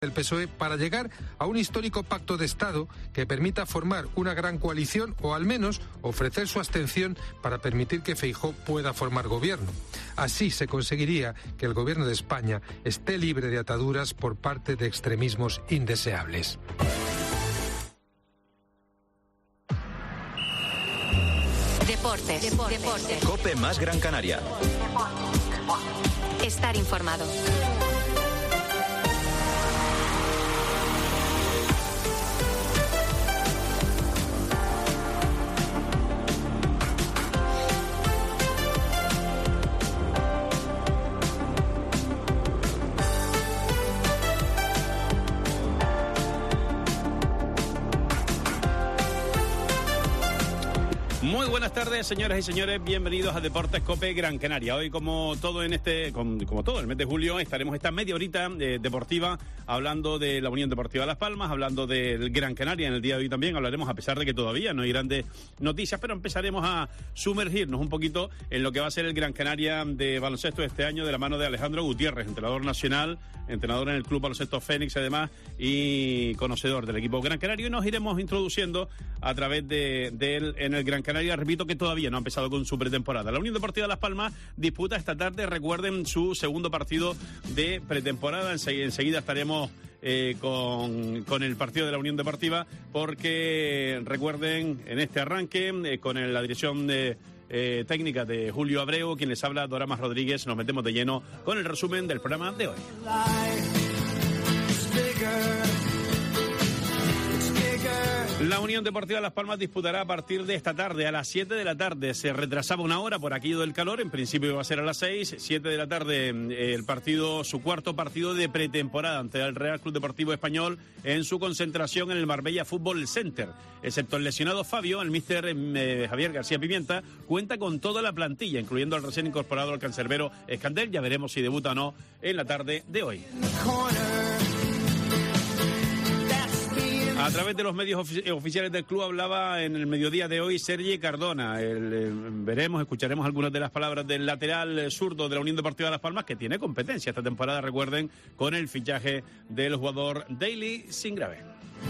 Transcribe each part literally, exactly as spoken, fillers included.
del P S O E para llegar a un histórico pacto de Estado que permita formar una gran coalición o al menos ofrecer su abstención para permitir que Feijóo pueda formar gobierno. Así se conseguiría que el gobierno de España esté libre de ataduras por parte de extremismos indeseables. Deportes. Deportes. Deportes. COPE más Gran Canaria. Estar informado. Muy buenas tardes, señoras y señores, bienvenidos a Deportes COPE Gran Canaria. Hoy, como todo en este, como, como todo el mes de julio, estaremos esta media horita eh, deportiva hablando de la Unión Deportiva Las Palmas, hablando del Gran Canaria. En el día de hoy también hablaremos, a pesar de que todavía no hay grandes noticias, pero empezaremos a sumergirnos un poquito en lo que va a ser el Gran Canaria de baloncesto este año, de la mano de Alejandro Gutiérrez, entrenador nacional, entrenador en el Club Baloncesto Fénix además y conocedor del equipo Gran Canario, y nos iremos introduciendo a través de, de él en el Gran Canaria. Repito que todavía no ha empezado con su pretemporada. La Unión Deportiva Las Palmas disputa esta tarde, recuerden, su segundo partido de pretemporada. Enseguida, enseguida estaremos eh, con, con el partido de la Unión Deportiva, porque recuerden, en este arranque, eh, con el, la dirección de eh, técnica de Julio Abreu, quien les habla, Doramas Rodríguez, nos metemos de lleno con el resumen del programa de hoy. La Unión Deportiva Las Palmas disputará a partir de esta tarde, a las siete de la tarde. Se retrasaba una hora por aquello del calor, en principio iba a ser a las seis, siete de la tarde el partido, su cuarto partido de pretemporada ante el Real Club Deportivo Español en su concentración en el Marbella Fútbol Center. Excepto el lesionado Fabio, el míster eh, Javier García Pimienta cuenta con toda la plantilla, incluyendo al recién incorporado al cancerbero Escandel. Ya veremos si debuta o no en la tarde de hoy. A través de los medios ofici- oficiales del club hablaba en el mediodía de hoy Sergi Cardona. El, eh, veremos, escucharemos algunas de las palabras del lateral zurdo de la Unión Deportiva Las Palmas, que tiene competencia esta temporada, recuerden, con el fichaje del jugador Daily Singrave.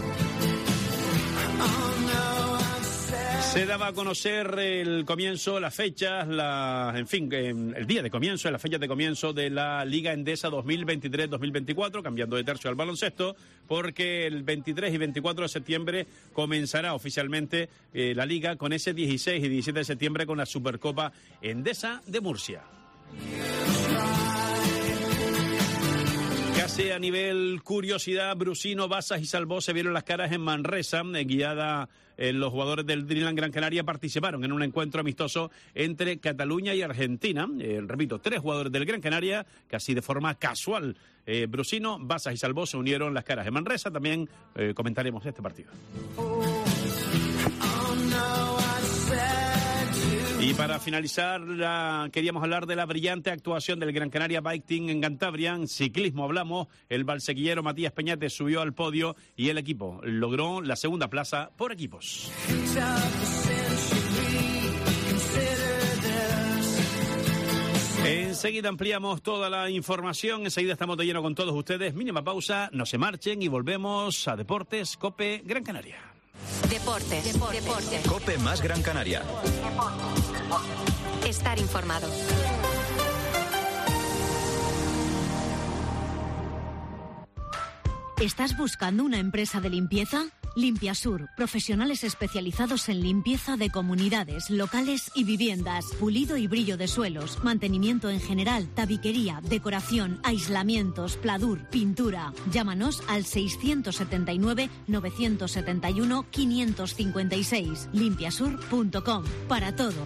Se daba a conocer el comienzo, las fechas, la, en fin, el día de comienzo, las fechas de comienzo de la Liga Endesa dos mil veintitrés dos mil veinticuatro, cambiando de tercio al baloncesto, porque el veintitrés y veinticuatro de septiembre comenzará oficialmente eh, la Liga, con ese dieciséis y diecisiete de septiembre con la Supercopa Endesa de Murcia. Casi a nivel curiosidad, Brusino, Basas y Salvó se vieron las caras en Manresa, eh, guiada eh, los jugadores del Dreamland Gran Canaria participaron en un encuentro amistoso entre Cataluña y Argentina. Eh, repito, tres jugadores del Gran Canaria, casi de forma casual. Eh, Brusino, Basas y Salvó se unieron las caras en Manresa. También eh, comentaremos este partido. Y para finalizar, la, queríamos hablar de la brillante actuación del Gran Canaria Bike Team en Cantabria. En ciclismo hablamos, el valsequillero Matías Peñate subió al podio y el equipo logró la segunda plaza por equipos. Enseguida ampliamos toda la información, enseguida estamos de lleno con todos ustedes. Mínima pausa, no se marchen y volvemos a Deportes COPE Gran Canaria. Deportes. Deportes. Deportes. COPE más Gran Canaria. Estar informado. ¿Estás buscando una empresa de limpieza? Limpiasur, profesionales especializados en limpieza de comunidades, locales y viviendas, pulido y brillo de suelos, mantenimiento en general, tabiquería, decoración, aislamientos, pladur, pintura. Llámanos al seiscientos setenta y nueve, novecientos setenta y uno, quinientos cincuenta y seis. limpiasur punto com. Para todo.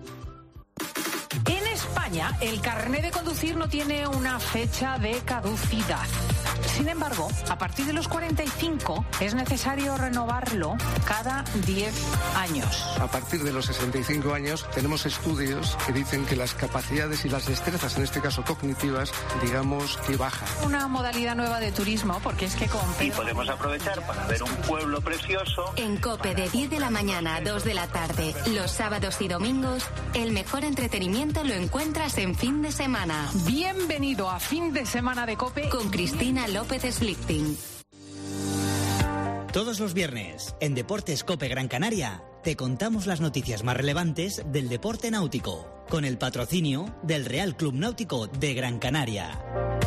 En España, el carné de conducir no tiene una fecha de caducidad. Sin embargo, a partir de los cuarenta y cinco es necesario renovarlo cada diez años. A partir de los sesenta y cinco años tenemos estudios que dicen que las capacidades y las destrezas, en este caso cognitivas, digamos que bajan. Una modalidad nueva de turismo, porque es que con... Y podemos aprovechar para ver un pueblo precioso. En COPE de diez de la mañana a dos de la tarde, los sábados y domingos, el mejor entretenimiento lo encuentras en fin de semana. Bienvenido a Fin de Semana de COPE con Cristina Patrocina López Slichting. Todos los viernes, en Deportes COPE Gran Canaria, te contamos las noticias más relevantes del deporte náutico, con el patrocinio del Real Club Náutico de Gran Canaria.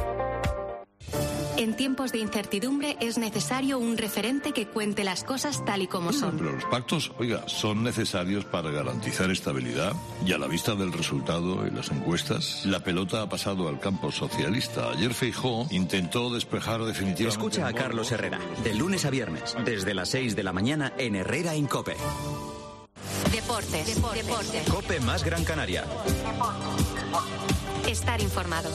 En tiempos de incertidumbre es necesario un referente que cuente las cosas tal y como son. Pero los pactos, oiga, son necesarios para garantizar estabilidad y a la vista del resultado en las encuestas, la pelota ha pasado al campo socialista. Ayer Feijóo intentó despejar definitivamente... Escucha a Carlos Herrera, de lunes a viernes, desde las seis de la mañana en Herrera en COPE. Deportes, deportes, deportes. COPE más Gran Canaria. Estar informado.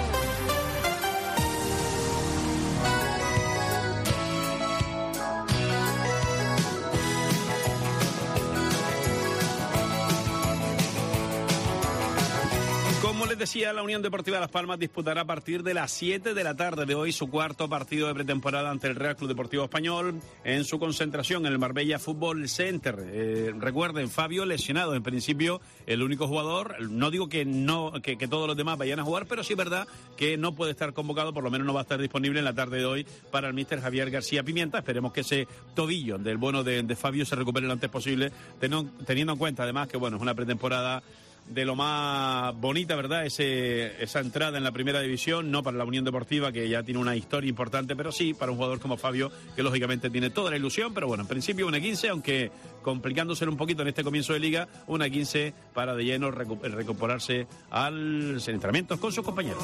Como les decía, la Unión Deportiva Las Palmas disputará a partir de las siete de la tarde de hoy su cuarto partido de pretemporada ante el Real Club Deportivo Español en su concentración en el Marbella Fútbol Center. Eh, recuerden, Fabio lesionado, en principio el único jugador. No digo que no que, que todos los demás vayan a jugar, pero sí es verdad que no puede estar convocado, por lo menos no va a estar disponible en la tarde de hoy para el míster Javier García Pimienta. Esperemos que ese tobillo del bueno de, de Fabio se recupere lo antes posible, teniendo, teniendo en cuenta además que bueno, es una pretemporada de lo más bonita, ¿verdad? Ese, esa entrada en la primera división, no para la Unión Deportiva, que ya tiene una historia importante, pero sí para un jugador como Fabio, que lógicamente tiene toda la ilusión, pero bueno, en principio una quince, aunque complicándose un poquito en este comienzo de liga, una quince para de lleno recu- recuperarse a los entrenamientos con sus compañeros.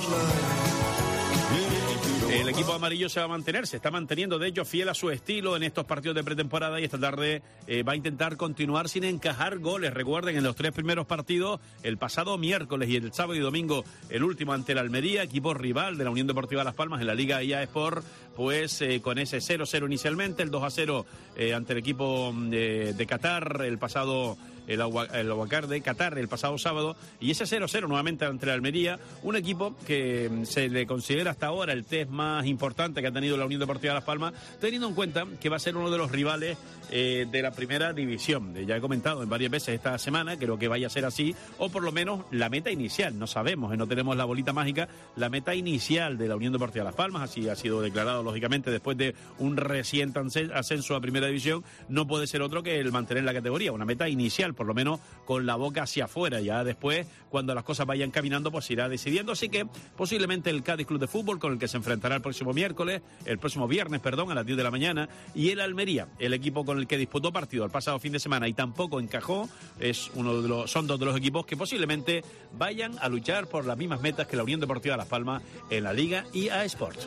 El equipo amarillo se va a mantener, se está manteniendo de hecho fiel a su estilo en estos partidos de pretemporada y esta tarde eh, va a intentar continuar sin encajar goles. Recuerden, en los tres primeros partidos, el pasado miércoles y el sábado y domingo, el último ante el Almería, equipo rival de la Unión Deportiva Las Palmas en la Liga I A Sport, pues eh, con ese cero cero inicialmente, el dos a cero eh, ante el equipo eh, de Qatar el pasado... el Aguacar de Qatar el pasado sábado, y ese cero cero nuevamente ante la Almería, un equipo que se le considera hasta ahora el test más importante que ha tenido la Unión Deportiva Las Palmas, teniendo en cuenta que va a ser uno de los rivales eh, de la primera división. Ya he comentado en varias veces esta semana, creo que vaya a ser así, o por lo menos la meta inicial, no sabemos, no tenemos la bolita mágica, la meta inicial de la Unión Deportiva Las Palmas, así ha sido declarado lógicamente después de un reciente ascenso a primera división, no puede ser otro que el mantener la categoría, una meta inicial, por lo menos con la boca hacia afuera. Ya después, cuando las cosas vayan caminando, pues irá decidiendo. Así que posiblemente el Cádiz Club de Fútbol, con el que se enfrentará el próximo miércoles, el próximo viernes, perdón, a las diez de la mañana, y el Almería, el equipo con el que disputó partido el pasado fin de semana y tampoco encajó, es uno de los, son dos de los equipos que posiblemente vayan a luchar por las mismas metas que la Unión Deportiva Las Palmas en la Liga I A Sports.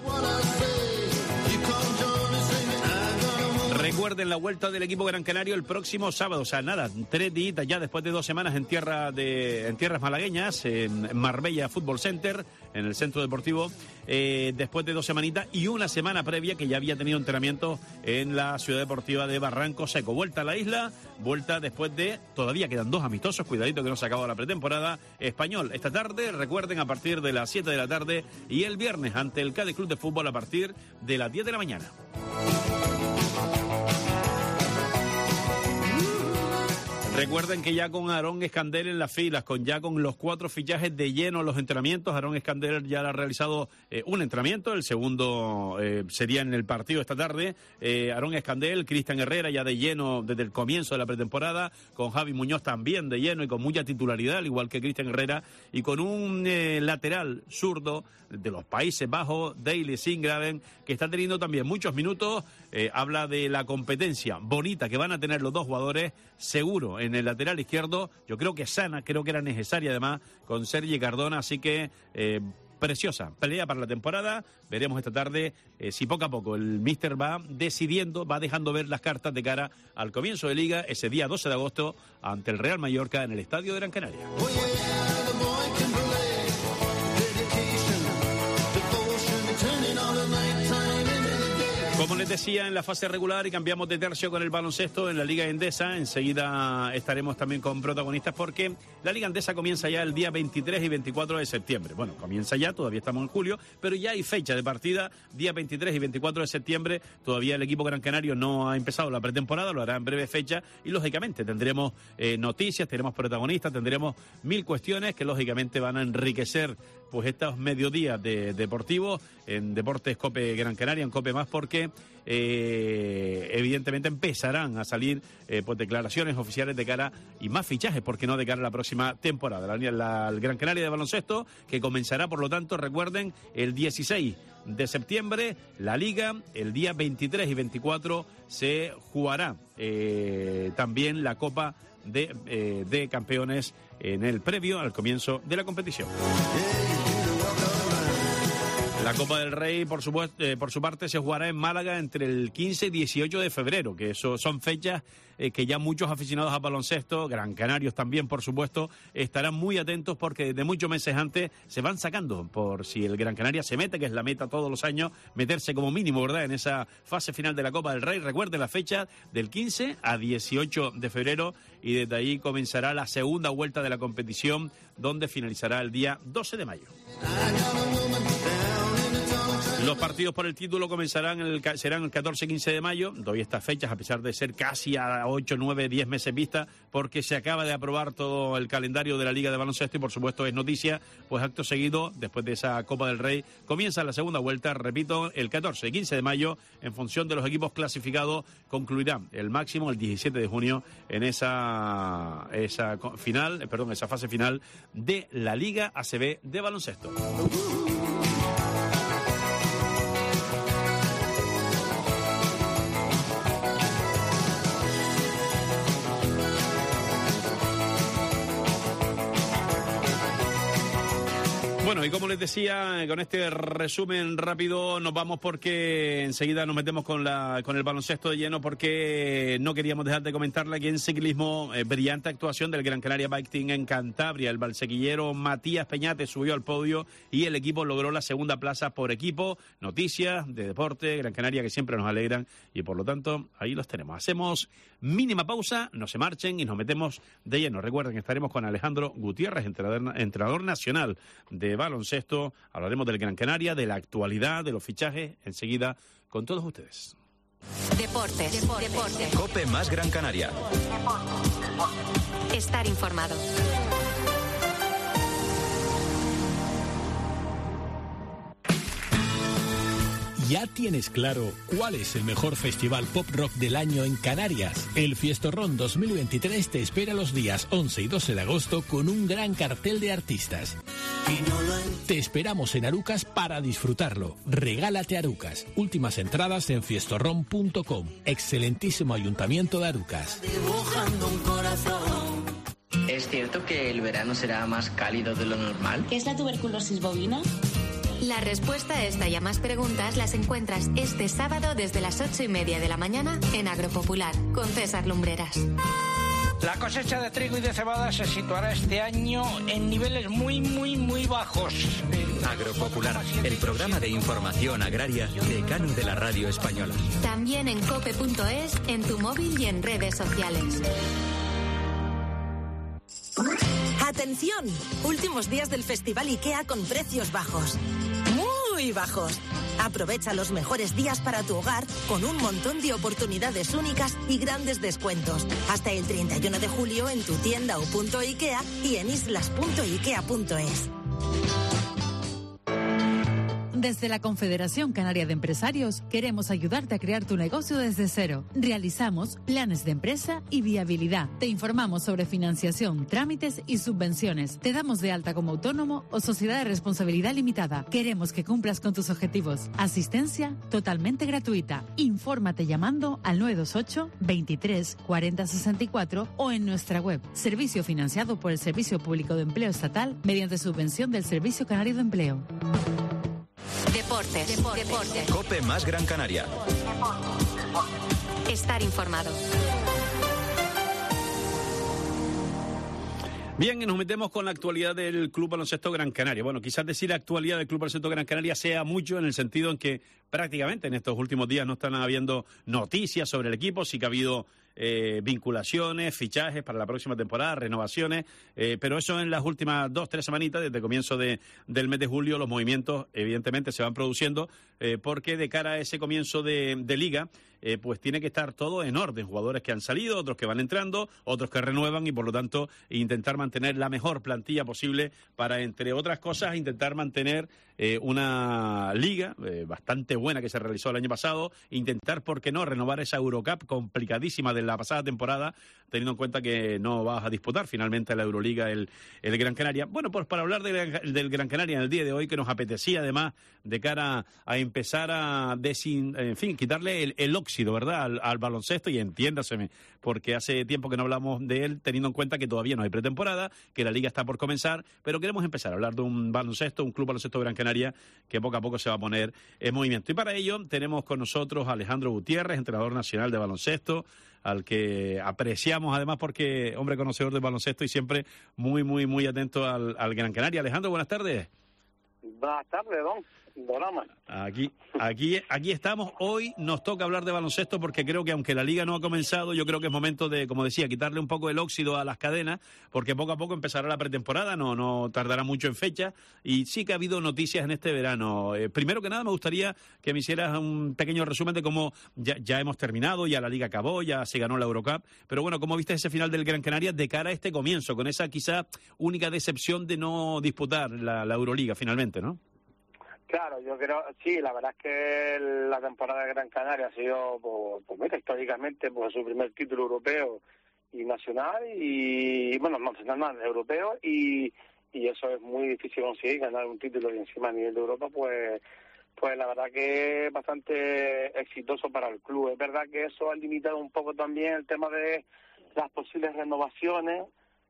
Recuerden la vuelta del equipo Gran Canario el próximo sábado, o sea, nada, tres días ya después de dos semanas en tierra de en tierras malagueñas, en Marbella Fútbol Center, en el centro deportivo, eh, después de dos semanitas y una semana previa que ya había tenido entrenamiento en la ciudad deportiva de Barranco Seco. Vuelta a la isla, vuelta después de, todavía quedan dos amistosos, cuidadito que no se ha acabado la pretemporada. Español esta tarde, recuerden, a partir de las siete de la tarde, y el viernes ante el Cádiz Club de Fútbol a partir de las diez de la mañana. Recuerden que ya con Aarón Escandel en las filas, con ya con los cuatro fichajes de lleno en los entrenamientos, Aarón Escandel ya ha realizado eh, un entrenamiento, el segundo eh, sería en el partido esta tarde. Eh, Aarón Escandel, Cristian Herrera ya de lleno desde el comienzo de la pretemporada, con Javi Muñoz también de lleno y con mucha titularidad, al igual que Cristian Herrera, y con un eh, lateral zurdo de los Países Bajos, Daily Singraven, que está teniendo también muchos minutos. Eh, habla de la competencia bonita que van a tener los dos jugadores, seguro, en el lateral izquierdo. Yo creo que sana, creo que era necesaria además con Sergi Cardona, así que eh, preciosa pelea para la temporada. Veremos esta tarde eh, si poco a poco el míster va decidiendo, va dejando ver las cartas de cara al comienzo de Liga, ese día doce de agosto, ante el Real Mallorca en el Estadio de Gran Canaria. Como les decía, en la fase regular, y cambiamos de tercio con el baloncesto en la Liga Endesa, enseguida estaremos también con protagonistas porque la Liga Endesa comienza ya el día veintitrés y veinticuatro de septiembre. Bueno, comienza ya, todavía estamos en julio, pero ya hay fecha de partida, día veintitrés y veinticuatro de septiembre. Todavía el equipo Gran Canario no ha empezado la pretemporada, lo hará en breve fecha y lógicamente tendremos eh, noticias, tendremos protagonistas, tendremos mil cuestiones que lógicamente van a enriquecer pues estos mediodías de, deportivos en Deportes COPE Gran Canaria, en COPE Más, porque eh, evidentemente empezarán a salir eh, pues declaraciones oficiales de cara y más fichajes, porque no de cara a la próxima temporada. La, la, el Gran Canaria de baloncesto, que comenzará, por lo tanto, recuerden, el dieciséis de septiembre, la Liga, el día veintitrés y veinticuatro se jugará eh, también la Copa de, eh, de Campeones en el previo al comienzo de la competición. La Copa del Rey, por supuesto, eh, por su parte, se jugará en Málaga entre el quince y dieciocho de febrero, que eso son fechas eh, que ya muchos aficionados a baloncesto, gran canarios también, por supuesto, estarán muy atentos, porque desde muchos meses antes se van sacando, por si el Gran Canaria se mete, que es la meta todos los años, meterse como mínimo, ¿verdad?, en esa fase final de la Copa del Rey. Recuerden la fecha del quince a dieciocho de febrero, y desde ahí comenzará la segunda vuelta de la competición, donde finalizará el día doce de mayo. Los partidos por el título comenzarán el, serán el catorce y quince de mayo. Doy estas fechas a pesar de ser casi a ocho, nueve, diez meses vista, porque se acaba de aprobar todo el calendario de la Liga de Baloncesto y, por supuesto, es noticia, pues acto seguido, después de esa Copa del Rey, comienza la segunda vuelta, repito, el catorce y quince de mayo, en función de los equipos clasificados. Concluirá el máximo el diecisiete de junio en esa, esa final, perdón, esa fase final de la Liga A C B de baloncesto. Bueno, y como les decía, con este resumen rápido nos vamos, porque enseguida nos metemos con la con el baloncesto de lleno, porque no queríamos dejar de comentarle aquí en ciclismo, eh, brillante actuación del Gran Canaria Bike Team en Cantabria. El valsequillero Matías Peñate subió al podio y el equipo logró la segunda plaza por equipo. Noticias de deporte, Gran Canaria, que siempre nos alegran, y por lo tanto ahí los tenemos. Hacemos mínima pausa, no se marchen y nos metemos de lleno. Recuerden que estaremos con Alejandro Gutiérrez, entrenador, entrenador nacional de baloncesto. Hablaremos del Gran Canaria, de la actualidad, de los fichajes, enseguida con todos ustedes. Deportes, deportes, deportes. COPE más Gran Canaria. Estar informado. ¿Ya tienes claro cuál es el mejor festival pop rock del año en Canarias? El Fiestorrón dos mil veintitrés te espera los días once y doce de agosto con un gran cartel de artistas. Te esperamos en Arucas para disfrutarlo. Regálate Arucas. Últimas entradas en fiestorrón punto com. Excelentísimo Ayuntamiento de Arucas. Dibujando un corazón. ¿Es cierto que el verano será más cálido de lo normal? ¿Qué es la tuberculosis bovina? La respuesta a esta y a más preguntas las encuentras este sábado desde las ocho y media de la mañana en Agropopular, con César Lumbreras. La cosecha de trigo y de cebada se situará este año en niveles muy, muy, muy bajos. Agropopular, el programa de información agraria decano de la radio española. También en cope punto es, en tu móvil y en redes sociales. ¡Atención! Últimos días del Festival IKEA con precios bajos. ¡Muy bajos! Aprovecha los mejores días para tu hogar con un montón de oportunidades únicas y grandes descuentos. Hasta el treinta y uno de julio en tu tienda o punto IKEA y en islas punto ikea punto es. Desde la Confederación Canaria de Empresarios queremos ayudarte a crear tu negocio desde cero. Realizamos planes de empresa y viabilidad. Te informamos sobre financiación, trámites y subvenciones. Te damos de alta como autónomo o sociedad de responsabilidad limitada. Queremos que cumplas con tus objetivos. Asistencia totalmente gratuita. Infórmate llamando al nueve dos ocho, veintitrés, cuarenta, sesenta y cuatro o en nuestra web. Servicio financiado por el Servicio Público de Empleo Estatal mediante subvención del Servicio Canario de Empleo. Deportes, deportes, deportes. COPE más Gran Canaria. Estar informado. Bien, y nos metemos con la actualidad del Club Baloncesto Gran Canaria. Bueno, quizás decir la actualidad del Club Baloncesto Gran Canaria sea mucho, en el sentido en que prácticamente en estos últimos días no están habiendo noticias sobre el equipo. Sí que ha habido eh, vinculaciones, fichajes para la próxima temporada, renovaciones, eh, pero eso en las últimas dos, tres semanitas, desde el comienzo de, del mes de julio, los movimientos evidentemente se van produciendo, eh, porque de cara a ese comienzo de, de liga, eh, pues tiene que estar todo en orden, jugadores que han salido, otros que van entrando, otros que renuevan y por lo tanto intentar mantener la mejor plantilla posible para, entre otras cosas, intentar mantener eh, una liga eh, bastante buena que se realizó el año pasado, intentar, ¿por qué no?, renovar esa Eurocup complicadísima de la pasada temporada, teniendo en cuenta que no vas a disputar finalmente la Euroliga el, el Gran Canaria. Bueno, pues para hablar de, del Gran Canaria en el día de hoy, que nos apetecía además de cara a empezar a, desin, en fin, quitarle el, el óxido, ¿verdad?, al, al baloncesto, y entiéndaseme, porque hace tiempo que no hablamos de él, teniendo en cuenta que todavía no hay pretemporada, que la liga está por comenzar, pero queremos empezar a hablar de un baloncesto, un club baloncesto Gran Canaria, que poco a poco se va a poner en movimiento. Y para ello tenemos con nosotros a Alejandro Gutiérrez, entrenador nacional de baloncesto, al que apreciamos además porque hombre conocedor del baloncesto y siempre muy, muy, muy atento al, al Gran Canaria. Alejandro, buenas tardes. Buenas tardes, don. Dorama. Aquí, aquí, aquí estamos. Hoy nos toca hablar de baloncesto porque creo que aunque la liga no ha comenzado, yo creo que es momento de, como decía, quitarle un poco el óxido a las cadenas, porque poco a poco empezará la pretemporada, no, no tardará mucho en fecha, y sí que ha habido noticias en este verano. Eh, primero que nada me gustaría que me hicieras un pequeño resumen de cómo ya, ya hemos terminado, ya la liga acabó, ya se ganó la Eurocup, pero bueno, ¿cómo viste ese final del Gran Canaria de cara a este comienzo, con esa quizá única decepción de no disputar la, la Euroliga finalmente, ¿no? Claro, yo creo, sí, la verdad es que la temporada de Gran Canaria ha sido, pues, pues mira, históricamente, pues su primer título europeo y nacional, y bueno, no nacional, no, europeo, y, y eso es muy difícil conseguir, ganar un título y encima a nivel de Europa, pues pues la verdad que es bastante exitoso para el club. Es verdad que eso ha limitado un poco también el tema de las posibles renovaciones.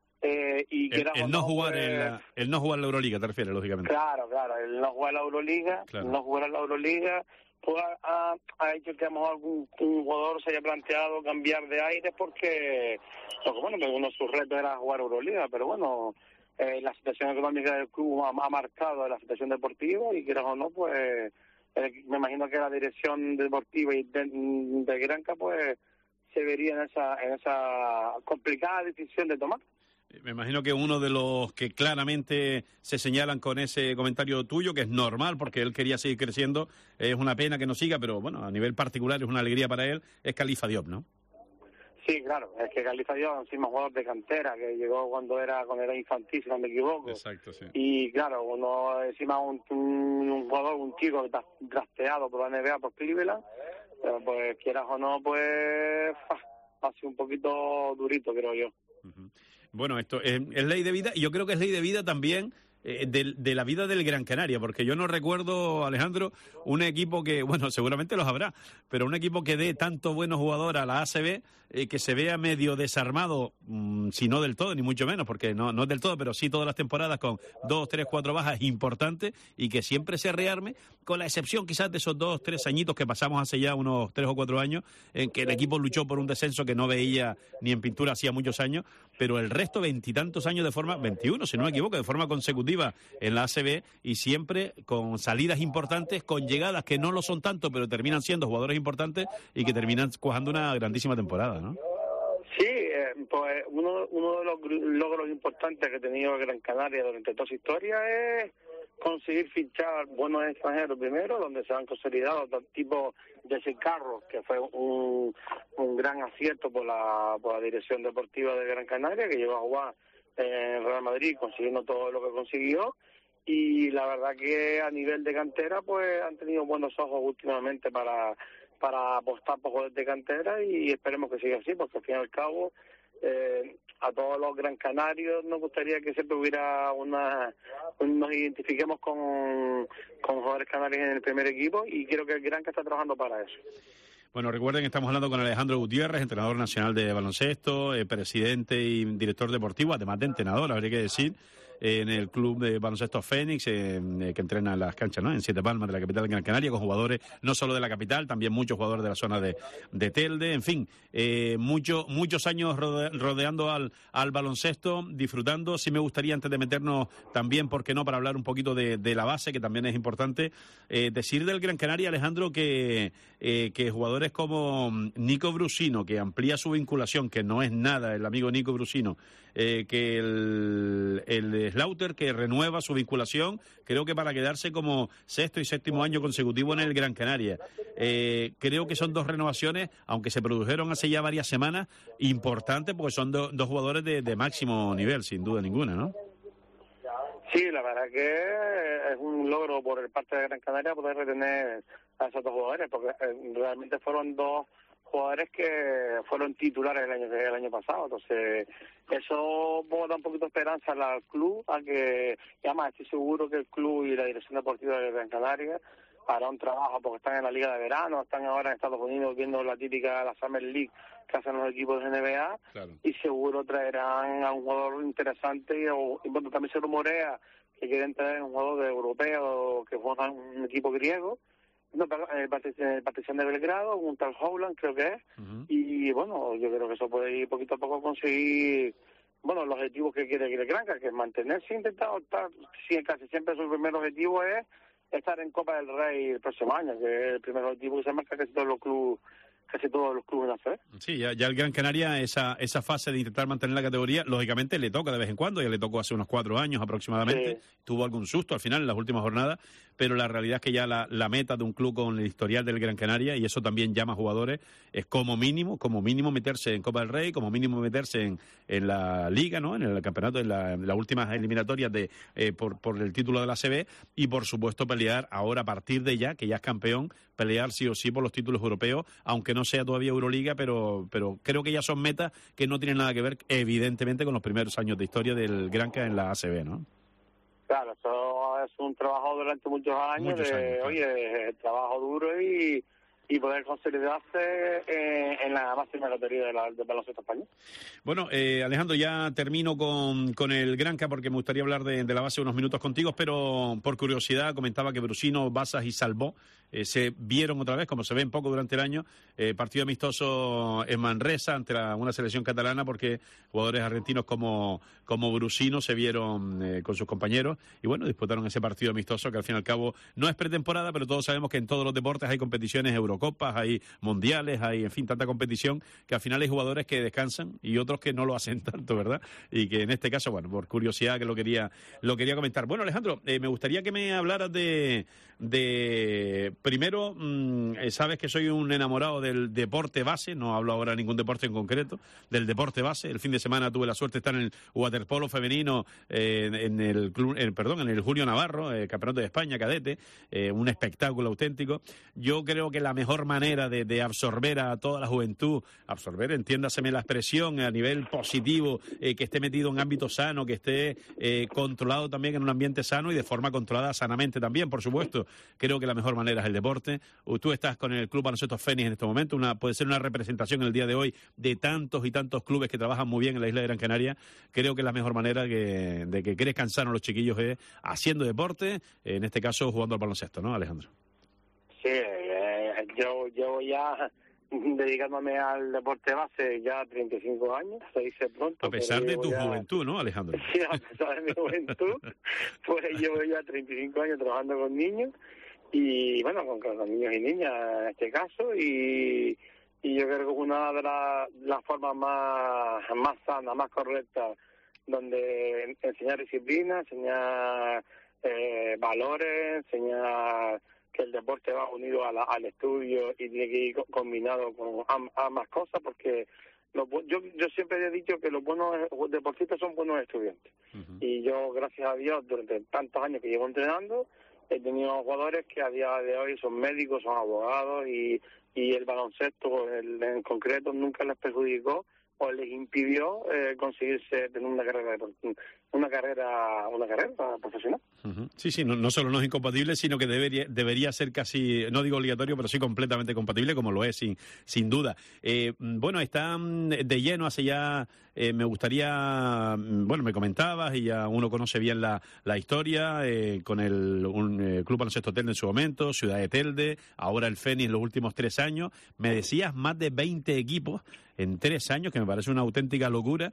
Eh, y el, el, no jugar pues, en la, el no jugar la Euroliga, te refieres, lógicamente. Claro, claro, el no jugar la Euroliga, claro. el no jugar la Euroliga, pues ha, ha hecho que a lo mejor algún un jugador se haya planteado cambiar de aire porque, porque bueno, que uno de sus retos era jugar Euroliga, pero bueno, eh, la situación económica del club ha, ha marcado la situación deportiva y quieras o no, pues eh, me imagino que la dirección deportiva y de, de Granca pues se vería en esa, en esa complicada decisión de tomar. Me imagino que uno de los que claramente se señalan con ese comentario tuyo, que es normal porque él quería seguir creciendo, es una pena que no siga, pero bueno, a nivel particular es una alegría para él, es Khalifa Diop, ¿no? Sí, claro, es que Khalifa Diop es un jugador de cantera que llegó cuando era cuando era infantil, si no me equivoco. Exacto, sí. Y claro, uno encima un, un, un jugador, un chico que está trasteado por la N B A, por Cleveland, pero pues quieras o no, pues ha sido un poquito durito, creo yo. Uh-huh. Bueno, esto es, es ley de vida y yo creo que es ley de vida también eh, de, de la vida del Gran Canaria, porque yo no recuerdo, Alejandro, un equipo que, bueno, seguramente los habrá, pero un equipo que dé tanto buenos jugadores a la A C B, eh, que se vea medio desarmado, mmm, si no del todo, ni mucho menos, porque no, no es del todo, pero sí todas las temporadas con dos, tres, cuatro bajas importantes y que siempre se rearme, con la excepción quizás de esos dos, tres añitos que pasamos hace ya unos tres o cuatro años, en que el equipo luchó por un descenso que no veía ni en pintura hacía muchos años, pero el resto, veintitantos años de forma, veintiuno si no me equivoco, de forma consecutiva en la A C B y siempre con salidas importantes, con llegadas que no lo son tanto, pero terminan siendo jugadores importantes y que terminan cuajando una grandísima temporada, ¿no? Sí, eh, pues uno, uno de los logros importantes que ha tenido Gran Canaria durante toda su historia es conseguir fichar buenos extranjeros primero, donde se han consolidado tipo Jesse Carros, que fue un, un gran acierto por la, por la dirección deportiva de Gran Canaria, que llegó a jugar en Real Madrid consiguiendo todo lo que consiguió, y la verdad que a nivel de cantera pues han tenido buenos ojos últimamente para para apostar por jugadores de cantera y esperemos que siga así, porque al fin y al cabo eh, a todos los gran canarios nos gustaría que siempre hubiera una, nos identifiquemos con, con jugadores canarios en el primer equipo, y creo que el Granca está trabajando para eso. Bueno, recuerden que estamos hablando con Alejandro Gutiérrez, entrenador nacional de baloncesto, eh, presidente y director deportivo, además de entrenador, habría que decir, eh, en el club de baloncesto Fénix, eh, eh, que entrena en las canchas, ¿no?, en Siete Palmas de la capital de Gran Canaria, con jugadores no solo de la capital, también muchos jugadores de la zona de, de Telde, en fin, eh, mucho, muchos años rode, rodeando al, al baloncesto, disfrutando. Sí me gustaría, antes de meternos también, ¿por qué no?, para hablar un poquito de, de la base, que también es importante, eh, decir del Gran Canaria, Alejandro, que, eh, que jugadores como Nico Brusino, que amplía su vinculación, que no es nada el amigo Nico Brusino, eh, que el, el Slaughter, que renueva su vinculación, creo que para quedarse como sexto y séptimo año consecutivo en el Gran Canaria. Eh, creo que son dos renovaciones, aunque se produjeron hace ya varias semanas, importantes, porque son do, dos jugadores de, de máximo nivel, sin duda ninguna, ¿no? Sí, la verdad que es un logro por parte de Gran Canaria poder retener a esos dos jugadores, porque realmente fueron dos jugadores que fueron titulares el año el año pasado. Entonces, eso da un poquito de esperanza al club, a que, y además estoy seguro que el club y la dirección deportiva de Gran Canaria hará un trabajo, porque están en la Liga de Verano, están ahora en Estados Unidos viendo la típica, la Summer League que hacen los equipos de N B A, claro. Y seguro traerán a un jugador interesante, y, o, y bueno, también se rumorea que quieren traer un jugador de europeo que juega en un equipo griego, no, eh, Partizan de Belgrado, un tal Howland creo que es, uh-huh. Y bueno, yo creo que eso puede ir poquito a poco a conseguir, bueno, los objetivos que quiere el Granca, que es mantenerse, intentar estar, sí, casi siempre su primer objetivo es estar en Copa del Rey el próximo año, que es el primer objetivo que se marca casi todos los clubes, casi todos los clubes en la C. Sí, ya, ya el Gran Canaria, esa esa fase de intentar mantener la categoría, lógicamente le toca de vez en cuando, ya le tocó hace unos cuatro años aproximadamente, sí. Tuvo algún susto al final en las últimas jornadas, pero la realidad es que ya la, la meta de un club con el historial del Gran Canaria, y eso también llama a jugadores, es como mínimo, como mínimo meterse en Copa del Rey, como mínimo meterse en, en la Liga, ¿no?, en el campeonato, en la, en las últimas eliminatorias de eh, por, por el título de la A C B, y por supuesto pelear ahora a partir de ya, que ya es campeón, pelear sí o sí por los títulos europeos, aunque no sea todavía Euroliga, pero pero creo que ya son metas que no tienen nada que ver, evidentemente, con los primeros años de historia del Granca en la A C B, ¿no? Claro, eso es un trabajo durante muchos años, muchos de, años claro. Oye, trabajo duro y, y poder consolidarse en, en la máxima categoría de la, del baloncesto español. Bueno, eh, Alejandro, ya termino con, con el Granca, porque me gustaría hablar de, de la base unos minutos contigo, pero por curiosidad comentaba que Brusino, Basas y Salvó eh, se vieron otra vez, como se ven poco durante el año, eh, partido amistoso en Manresa ante la, una selección catalana, porque jugadores argentinos como, como Brusino se vieron eh, con sus compañeros y bueno, disputaron ese partido amistoso que al fin y al cabo no es pretemporada, pero todos sabemos que en todos los deportes hay competiciones Eurocopas, hay mundiales, hay en fin tanta competición que al final hay jugadores que descansan y otros que no lo hacen tanto, ¿verdad? Y que en este caso, bueno, por curiosidad que lo quería lo quería comentar. Bueno, Alejandro, eh, me gustaría que me hablaras de, de primero, mmm, sabes que soy un enamorado del deporte base, no hablo ahora de ningún deporte en concreto, del deporte base. El fin de semana tuve la suerte de estar en el waterpolo femenino, eh, en el club, eh, perdón, en el Julio Navarro, eh, campeonato de España, cadete, eh, un espectáculo auténtico. Yo creo que la mejor manera de, de absorber a toda la juventud, absorber, entiéndaseme la expresión, a nivel positivo, eh, que esté metido en ámbito sano, que esté eh, controlado también en un ambiente sano y de forma controlada sanamente también, por supuesto. Creo que la mejor manera es el deporte. Tú estás con el Club Baloncesto Fénix en este momento, una, puede ser una representación en el día de hoy de tantos y tantos clubes que trabajan muy bien en la isla de Gran Canaria. Creo que la mejor manera que, de que crezcan sanos los chiquillos es haciendo deporte, en este caso jugando al baloncesto, ¿no, Alejandro? Sí, eh, yo llevo ya dedicándome al deporte base ya treinta y cinco años, se dice pronto. A pesar de tu ya... juventud, ¿no, Alejandro? Sí, a pesar de mi juventud, pues llevo ya treinta y cinco años trabajando con niños y, bueno, con, con niños y niñas en este caso, y, y yo creo que es una de las la formas más, más sanas, más correctas, donde enseñar disciplina, enseñar eh, valores, enseñar que el deporte va unido a la, al estudio y tiene que ir combinado con ambas cosas, porque lo, yo yo siempre he dicho que los buenos deportistas son buenos estudiantes. Uh-huh. Y yo, gracias a Dios, durante tantos años que llevo entrenando, he tenido jugadores que a día de hoy son médicos, son abogados, y, y el baloncesto el, en concreto nunca les perjudicó o les impidió eh, conseguirse tener una carrera una carrera una carrera profesional. Uh-huh. Sí, sí, no, no solo no es incompatible, sino que debería debería ser casi, no digo obligatorio, pero sí completamente compatible, como lo es, sin, sin duda. Eh, bueno, están de lleno hace ya, eh, me gustaría, bueno, me comentabas, y ya uno conoce bien la, la historia, eh, con el un, eh, Club Baloncesto Telde en su momento, Ciudad de Telde, ahora el Fénix en los últimos tres años. Me decías más de veinte equipos en tres años, que me parece una auténtica locura.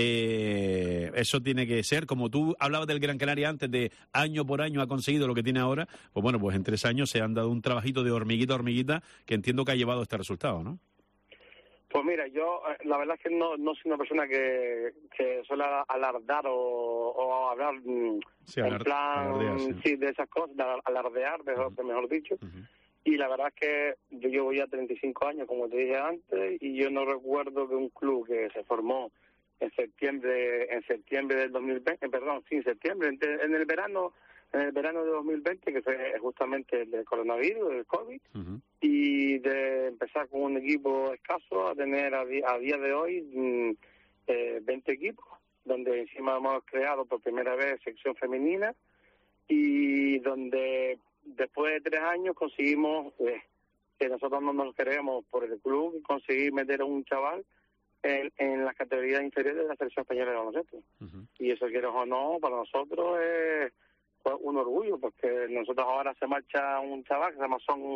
Eh, eso tiene que ser, como tú hablabas del Gran Canaria antes, de año por año ha conseguido lo que tiene ahora, pues bueno, pues en tres años se han dado un trabajito de hormiguita a hormiguita que entiendo que ha llevado a este resultado, ¿no? Pues mira, yo la verdad es que no, no soy una persona que, que suele alardar o, o hablar sí, en alar, plan alardear, sí. Sí, de esas cosas, de alardear, mejor, uh-huh. mejor dicho. Uh-huh. Y la verdad es que yo llevo ya treinta y cinco años, como te dije antes, y yo no recuerdo que un club que se formó en septiembre en septiembre del dos mil veinte, perdón, sí, en septiembre, en, en el verano en el verano de dos mil veinte, que fue justamente el del coronavirus, el COVID, uh-huh. y de empezar con un equipo escaso a tener a, di- a día de hoy mmm, eh, veinte equipos, donde encima hemos creado por primera vez sección femenina, y donde después de tres años conseguimos, eh, que nosotros no nos creemos por el club, conseguir meter a un chaval en, en las categorías inferiores de la selección española de baloncesto. Uh-huh. Y eso, quieres o no, para nosotros es pues, un orgullo, porque nosotros ahora se marcha un chaval que se llama Son,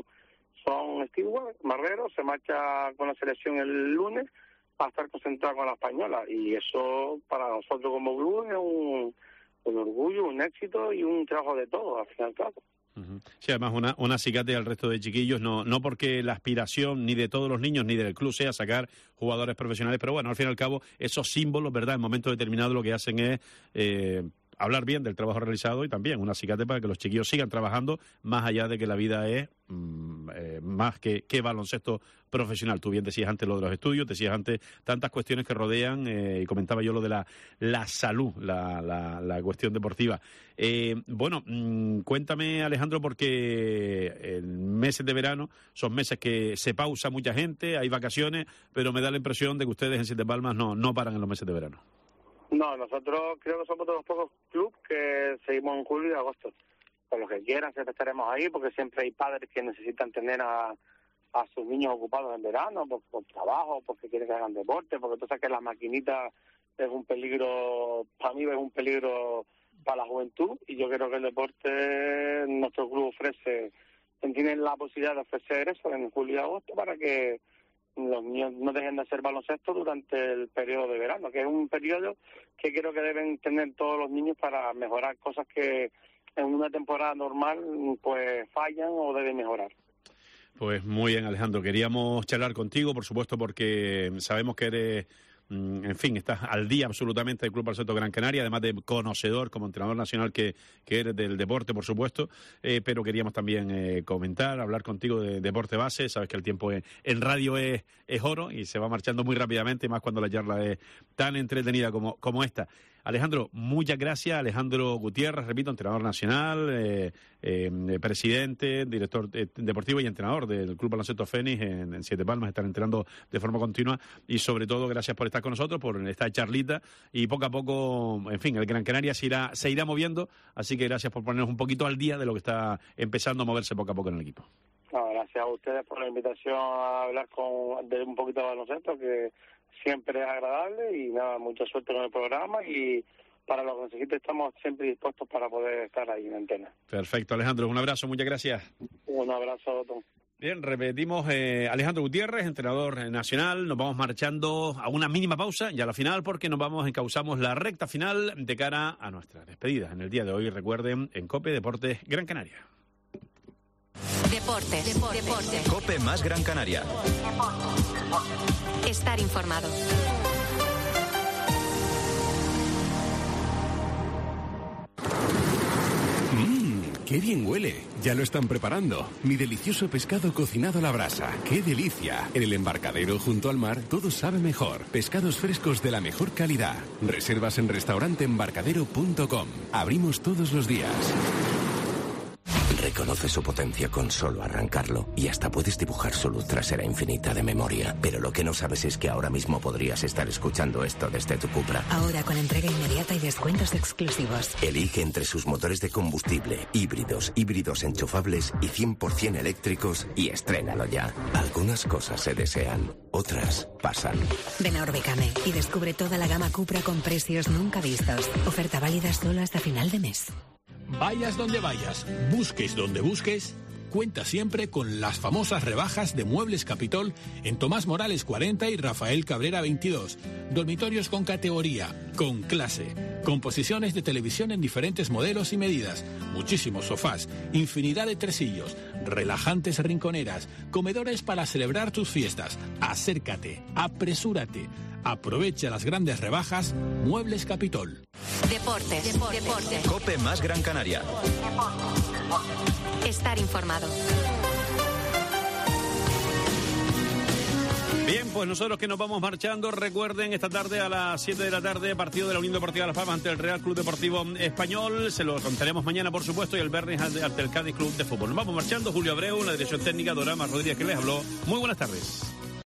Son Stewart, Marrero, se marcha con la selección el lunes para estar concentrado con la española. Y eso para nosotros como club es un, un orgullo, un éxito y un trabajo de todo, al fin y al cabo. Uh-huh. Sí, además una, una acicate al resto de chiquillos, no, no porque la aspiración ni de todos los niños ni del club sea sacar jugadores profesionales, pero bueno, al fin y al cabo esos símbolos, ¿verdad?, en momentos determinados lo que hacen es eh, hablar bien del trabajo realizado, y también un acicate para que los chiquillos sigan trabajando, más allá de que la vida es mm, eh, más que, que baloncesto profesional. Tú bien decías antes lo de los estudios, decías antes tantas cuestiones que rodean, eh, y comentaba yo lo de la, la salud, la, la, la cuestión deportiva. Eh, bueno, mmm, cuéntame, Alejandro, porque en meses de verano son meses que se pausa mucha gente, hay vacaciones, pero me da la impresión de que ustedes en Siete Palmas no, no paran en los meses de verano. No, nosotros creo que somos de los pocos clubes que seguimos en julio y agosto. Con lo que quieran, siempre estaremos ahí, porque siempre hay padres que necesitan tener a, a sus niños ocupados en verano, por, por trabajo, porque quieren que hagan deporte, porque tú sabes que la maquinita es un peligro, para mí es un peligro para la juventud, y yo creo que el deporte, nuestro club ofrece, tienen la posibilidad de ofrecer eso en julio y agosto para que los niños no dejen de hacer baloncesto durante el periodo de verano, que es un periodo que creo que deben tener todos los niños para mejorar cosas que en una temporada normal pues fallan o deben mejorar. Pues muy bien, Alejandro, queríamos charlar contigo, por supuesto, porque sabemos que eres, en fin, estás al día absolutamente del Club Baloncesto Gran Canaria, además de conocedor como entrenador nacional que, que eres del deporte, por supuesto, eh, pero queríamos también eh, comentar, hablar contigo de deporte base. Sabes que el tiempo es, en radio es, es oro y se va marchando muy rápidamente, más cuando la charla es tan entretenida como, como esta. Alejandro, muchas gracias. Alejandro Gutiérrez, repito, entrenador nacional, eh, eh, presidente, director eh, deportivo y entrenador del Club Baloncesto Fénix en, en Siete Palmas, están entrenando de forma continua, y sobre todo gracias por estar con nosotros, por esta charlita, y poco a poco, en fin, el Gran Canaria se irá, se irá moviendo, así que gracias por ponernos un poquito al día de lo que está empezando a moverse poco a poco en el equipo. No, gracias a ustedes por la invitación a hablar con de un poquito de baloncesto, que siempre es agradable, y nada, mucha suerte con el programa, y para lo que necesite estamos siempre dispuestos para poder estar ahí en antena. Perfecto, Alejandro, un abrazo, muchas gracias. Un abrazo, Tom. Bien, repetimos, eh, Alejandro Gutiérrez, entrenador nacional. Nos vamos marchando a una mínima pausa y a la final, porque nos vamos, encauzamos la recta final de cara a nuestra despedida en el día de hoy. Recuerden, en COPE Deportes Gran Canaria. Deportes, deportes, deportes. COPE más Gran Canaria. Estar informado. Mmm, qué bien huele. Ya lo están preparando. Mi delicioso pescado cocinado a la brasa. ¡Qué delicia! En el embarcadero junto al mar todo sabe mejor. Pescados frescos de la mejor calidad. Reservas en restaurante embarcadero punto com. Abrimos todos los días. Reconoce su potencia con solo arrancarlo y hasta puedes dibujar su luz trasera infinita de memoria. Pero lo que no sabes es que ahora mismo podrías estar escuchando esto desde tu Cupra. Ahora con entrega inmediata y descuentos exclusivos. Elige entre sus motores de combustible, híbridos, híbridos enchufables y cien por ciento eléctricos y estrénalo ya. Algunas cosas se desean, otras pasan. Ven a Orbicame y descubre toda la gama Cupra con precios nunca vistos. Oferta válida solo hasta final de mes. Vayas donde vayas, busques donde busques, cuenta siempre con las famosas rebajas de Muebles Capitol en Tomás Morales cuarenta y Rafael Cabrera veintidós. Dormitorios con categoría, con clase, composiciones de televisión en diferentes modelos y medidas, muchísimos sofás, infinidad de tresillos, relajantes rinconeras, comedores para celebrar tus fiestas. Acércate, apresúrate, aprovecha las grandes rebajas Muebles Capitol. Deportes. Deportes. Deportes. COPE más Gran Canaria. Estar informado. Bien, pues nosotros que nos vamos marchando, recuerden esta tarde a las siete de la tarde, partido de la Unión Deportiva Las Palmas ante el Real Club Deportivo Español. Se lo contaremos mañana, por supuesto, y el viernes ante el Cádiz Club de Fútbol. Nos vamos marchando. Julio Abreu, la dirección técnica, Dorama Rodríguez, que les habló. Muy buenas tardes.